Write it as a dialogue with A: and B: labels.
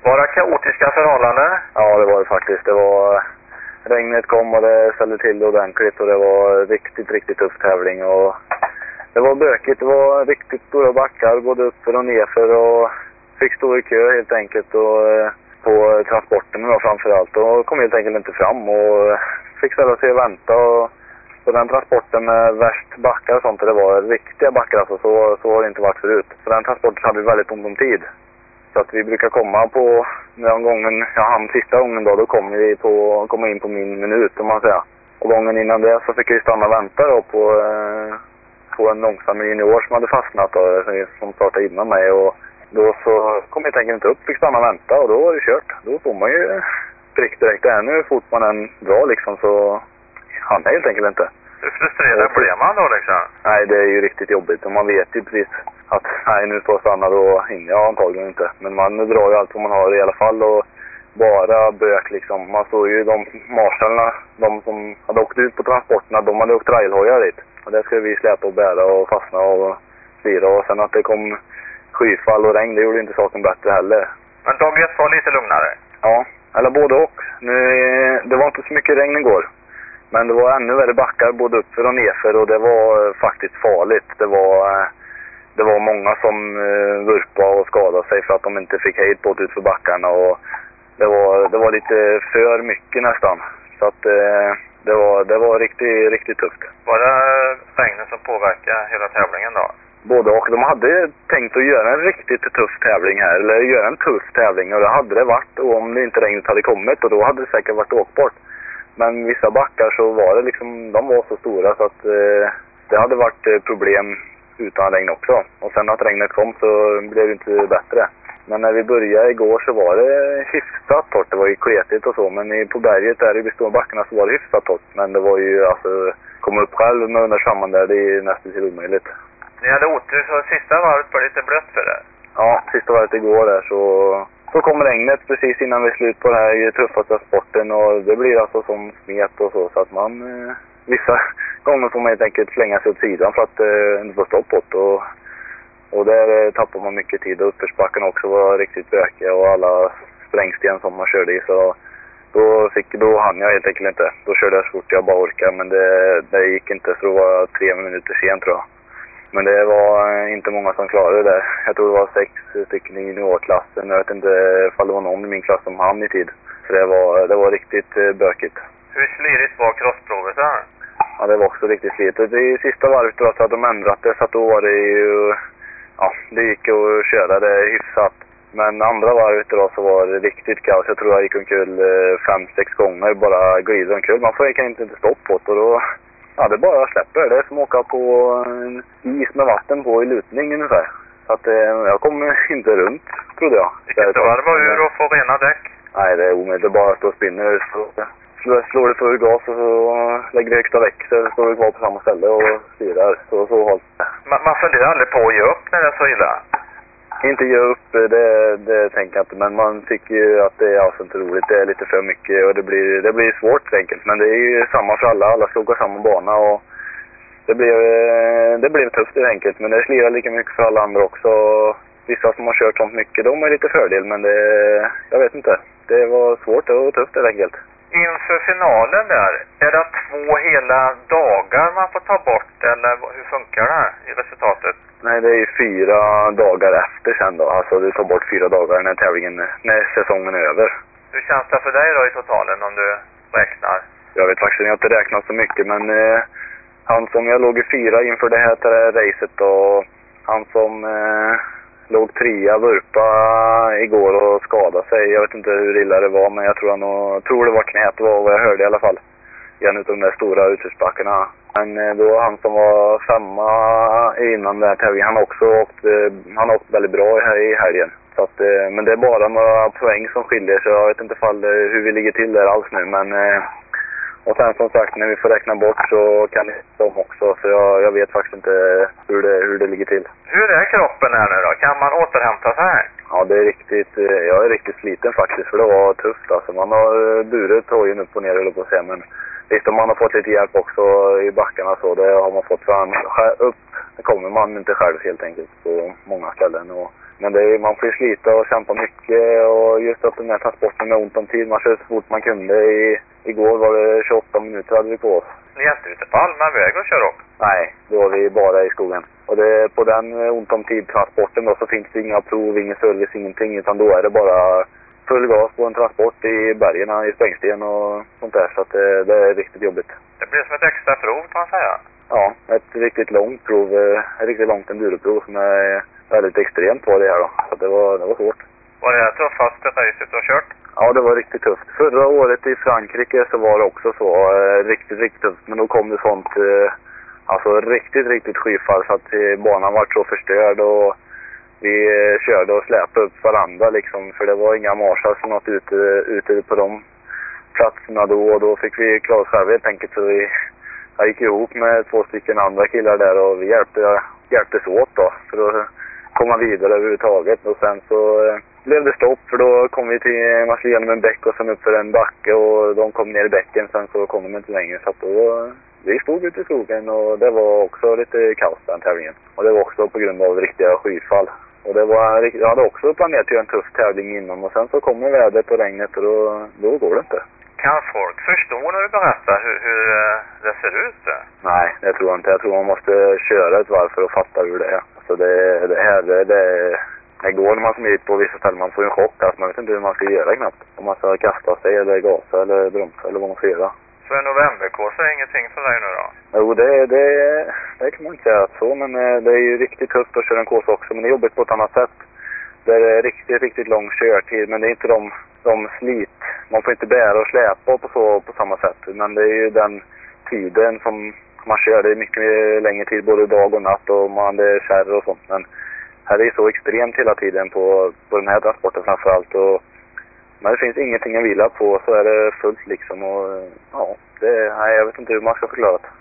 A: Var det kaotiska förhållanden?
B: Ja, det var det faktiskt. Regnet kom och det ställde till det ordentligt och det var riktigt tuff tävling. Och det var bökigt, det var riktigt stora backar både uppför och nerför och fick stå i kö helt enkelt och på transporten då framförallt och kom helt enkelt inte fram och fick ställa sig och vänta och på den transporten med värst backar och sånt, det var riktiga backar alltså, så har det inte varit förut. På den transporten hade vi väldigt ont om tid. Så att vi brukar komma på den gången, sista gången då kom vi komma in på min minut om man säger. Och gången innan det så fick vi stanna och vänta då på en långsam junior som hade fastnat då, som startade innan mig och då så kom jag helt enkelt inte upp, fick stanna och vänta och då var det kört. Då får man ju direkt ännu fort man än drar liksom så han är helt enkelt inte.
A: Hur frustrerad blev man då liksom?
B: Nej, det är ju riktigt jobbigt och man vet ju precis att nej, nu får jag stanna då hinner jag antagligen inte. Men man drar ju allt vad man har i alla fall och bara bök liksom. Man såg ju de marshallarna, de som hade åkt ut på transporterna, de hade åkt trailhojar dit. Och där skulle vi släpa och bära och fastna och styra och sen att det kom skyfall och regn, det gjorde inte saken bättre heller.
A: Men dag 1 var lite lugnare?
B: Ja, eller både och. Det var inte så mycket regn igår. Men det var ännu värre backar både uppför och nerför och det var faktiskt farligt. Det var många som vurpade och skadade sig för att de inte fick hejd på ut för backarna och det var lite för mycket nästan. Så att det var riktigt tufft.
A: Var det regnet som påverkade hela tävlingen då?
B: Både och. De hade tänkt att göra en riktigt tuff tävling här. Eller göra en tuff tävling och det hade det varit om det inte regnet hade kommit och då hade det säkert varit åkbart. Men vissa backar så var det liksom, de var så stora så att det hade varit problem utan regn också. Och sen att regnet kom så blev det inte bättre. Men när vi började igår så var det hyfsat torrt. Det var ju kletigt och så, men på berget där i de stora backarna så var det hyfsat torrt. Men det var ju alltså, komma upp själv med under samman där, det är nästan till omöjligt.
A: Ni hade otur så sista varvet var lite blött för det?
B: Ja, sista varvet igår där så kom regnet precis innan vi slut på den här tuffa transporten och det blir alltså som smet och så att man vissa gånger får man helt enkelt slänga sig åt sidan för att inte få stopp på och där tappar man mycket tid och uppförsbacken också var riktigt bökiga och alla sprängsten som man körde i så då hann jag helt enkelt inte. Då körde jag så fort jag bara orkade men det gick inte så det var 3 minuter sent tror jag. Men det var inte många som klarade det där. Jag tror det var 6 stycken i juniorklassen. Jag vet inte ifall det var någon i min klass som hann i tid. Så det var riktigt bökigt.
A: Hur slirigt var crossprovet här?
B: Ja, det var också riktigt slirigt. I sista varvet då så hade de ändrat det så att då var det ju... Ja, det gick att köra det hyfsat. Men andra varvet då så var det riktigt kaos. Jag tror jag gick omkull 5-6 gånger. Bara glider omkull. Man får inte stopp på det och då... Ja, det bara släpper. Det är som att åka på en is med vatten på i lutning ungefär. Så att jag kommer inte runt, trodde jag.
A: Vilket varv var ur och få rena däck?
B: Nej, det är omöjligt. Det bara står och spinner. Så slår det för gas och så lägger det högsta väck så står det kvar på samma ställe och styrar. Så hålls det.
A: Man funderar aldrig på att ge upp när det är så illa?
B: Inte ge upp, det tänker jag inte. Men man tycker ju att det är alltså inte roligt. Det är lite för mycket och det blir svårt enkelt. Men det är ju samma för alla. Alla ska åka samma bana och det blev tufft enkelt. Men det slirar lika mycket för alla andra också. Vissa som har kört sånt mycket, de har lite fördel. Men jag vet inte. Det var svårt och tufft enkelt.
A: Inför finalen där, är det 2 hela dagar man får ta bort eller hur funkar det i resultatet?
B: Nej, det är ju 4 dagar efter sen då. Alltså du tar bort 4 dagar när säsongen är över.
A: Hur känns det för dig då i totalen om du räknar?
B: Jag vet faktiskt inte räknat så mycket men han som jag låg i 4 inför det här racet och han som låg 3 vurpa igår och skadade sig. Jag vet inte hur illa det var men jag tror det var knät, det var vad jag hörde i alla fall. I en av de där stora utförsbackarna. Men då han som var 5 innan den här tävlingen, han har åkt väldigt bra här i helgen. Så att, men det är bara några poäng som skiljer så jag vet inte hur vi ligger till där alls nu. Men, och sen som sagt när vi får räkna bort så kan det de också så jag vet faktiskt inte hur det ligger till.
A: Hur är kroppen här nu då? Kan man återhämta sig här?
B: Ja, det är jag är riktigt sliten faktiskt för det var tufft alltså. Man har burit hojen upp och ner eller på sig men Visst, om man har fått lite hjälp också i backarna så, det har man fått fram upp. Det kommer man inte själv helt enkelt på många ställen. Men man får ju slita och kämpa mycket, och just att den här transporten med ont om tid, man kör så fort man kunde. Igår var det 28 minuter hade vi på oss.
A: Ni är inte ute på allmän väg och kör upp?
B: Nej, då var vi bara i skogen. Och på den ont om tid-transporten då så finns det inga prov, ingen service, ingenting, utan då är det bara full gas på en transport i bergen, i Sprängsten och sånt där, så att det är riktigt jobbigt.
A: Det blir som ett extra prov kan man säga.
B: Ja, ett riktigt långt prov, ett riktigt långt enduroprov som är väldigt extremt på det här då, så det var svårt.
A: Var det tuffaste racet du har kört?
B: Ja, det var riktigt tufft. Förra året i Frankrike så var det också så riktigt tufft, men då kom det sånt, alltså riktigt skyfall så att banan var så förstörd, och vi körde och släpade upp varandra liksom, för det var inga marschar som något ute på de platserna då, och då fick vi klara oss själva helt enkelt, så jag gick ihop med 2 stycken andra killar där, och vi hjälptes åt då för att komma vidare överhuvudtaget, och sen så blev det stopp, för då kom vi till, man skulle igenom en bäck och sen upp för en backe, och de kom ner i bäcken, sen så kom de inte längre, så att då vi stod ute i skogen, och det var också lite kaos den tävlingen, och det var också på grund av riktiga skyfall. Och jag hade också planerat till en tuff tävling innan, och sen så kommer vädret och regnet, och då går det inte.
A: Kan folk förstå när du berättar hur det ser ut?
B: Nej, det tror jag inte. Jag tror man måste köra ett varv för att fatta hur det är. Alltså det går när man smiter på vissa ställen, man får en chock, alltså man vet inte hur man ska göra knappt. Om man ska kasta sig eller gasa eller bromsa eller vad man ska göra.
A: Så en novemberkurs är ingenting för dig nu då?
B: Jo, det kan man inte säga så, men det är ju riktigt tufft att köra en kurs också, men det är jobbigt på ett annat sätt. Det är riktigt lång körtid, men det är inte de slit. Man får inte bära och släpa på samma sätt, men det är ju den tiden som man kör, det är mycket längre tid både dag och natt, och det är kärr och sånt, men här är det så extremt hela tiden på den här transporten framförallt, och när det finns ingenting att vila på så är det fullt liksom, och ja, jag vet inte hur man ska förklara det.